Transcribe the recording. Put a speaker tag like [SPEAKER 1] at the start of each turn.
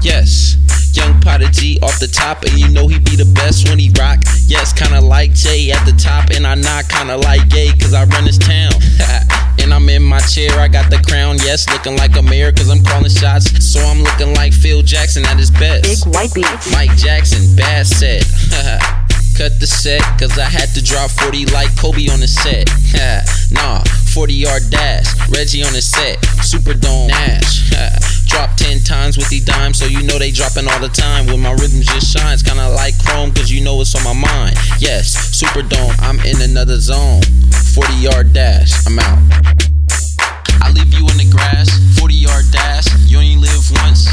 [SPEAKER 1] Yes, young Prodigy off the top, and you know he be the best when he rock. Yes, kinda like Jay at the top, and I not kinda like gay, cause I run this town. And I'm in my chair, I got the crown, yes, looking like a mayor, cause I'm calling shots. So I'm looking like Phil Jackson at his best.
[SPEAKER 2] Big white beats.
[SPEAKER 1] Mike Jackson, bad set. Cut the set, cause I had to drop 40 like Kobe on the set. Nah, 40-yard dash, Reggie on the set, Superdome, Nash. Drop 10 times with the dime, so you know they dropping all the time. When my rhythm just shines, kinda like chrome, cause you know it's on my mind. Yes, Superdome, I'm in another zone. 40-yard dash, I'm out. I leave you in the grass, 40-yard dash, you only live once.